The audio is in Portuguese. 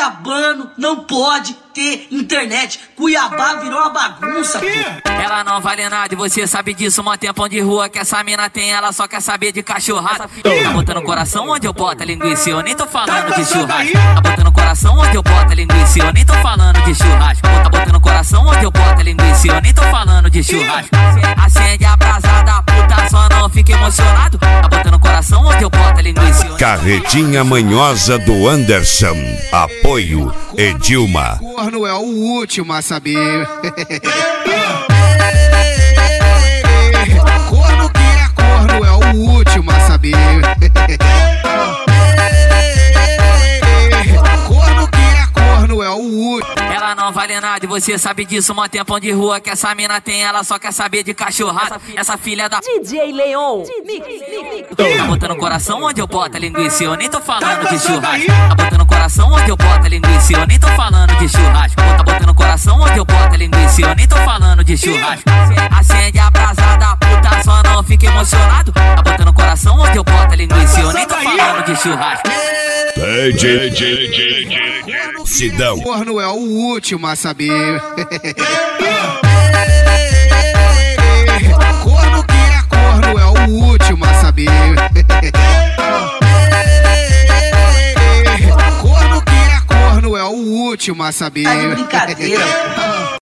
cuiabano não pode ter internet. Cuiabá virou uma bagunça, pô. Ela não vale nada e você sabe disso. Mó tempão de rua que essa mina tem, ela só quer saber de cachorrada. Tá botando coração onde eu boto a linguiça, eu nem tô falando de churrasco. Tá botando coração onde eu boto a linguiça, eu nem tô falando de churrasco. Tá botando coração onde eu boto a linguiça, eu nem tô falando de churrasco. Acende a brasada, puta, só não fica emocionado. Tá botando coração onde eu boto a linguiça. Carretinha manhosa do Anderson. Apoio Edilma. Corno é o último a saber. Corno que é corno é o último a saber. Corno que é corno é o último. Ela não vale nada e você sabe disso. Mó tempão de rua que essa mina tem, ela só quer saber de cachorrada. Essa filha da DJ Leon. Tá botando coração onde eu boto a linguiça, eu nem tô falando de churrasco. Tá botando coração onde eu boto a linguiça, eu nem tô falando de churrasco. Tá botando coração onde eu boto a linguiça, eu nem tô falando de churrasco. Acende a brasada, puta, só não fica emocionado. Tá botando coração onde eu boto a linguiça, eu nem tô falando de churrasco. Sidão. Corno é o último a saber. Corno que é corno é o último a saber. Corno que é corno é o último a saber. Tá de brincadeira, pô.